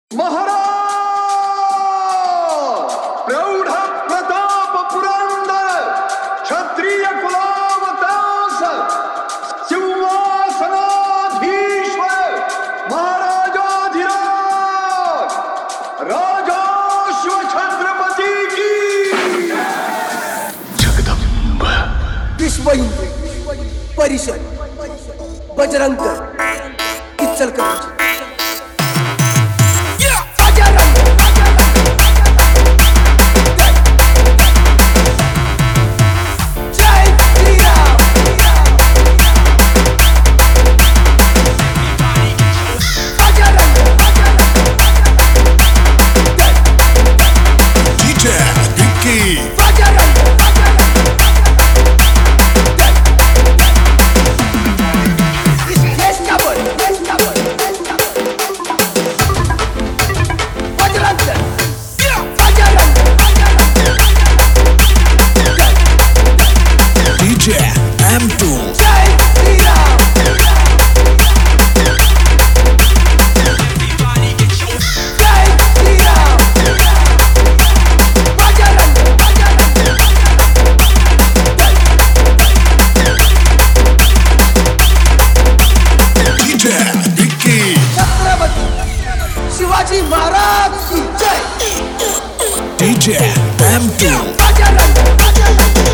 महाराज प्रौढ प्रताप पुरंदर क्षत्रिय कुलावतांस सिंहासनाधीश्वर महाराजाधिराज राजाश्व छत्रपति की जगदंब विश्व हिंदू परिषद बजरंग इचलकरंजी M2 शिवाजी महाराज की जय DJ M2 बजरंग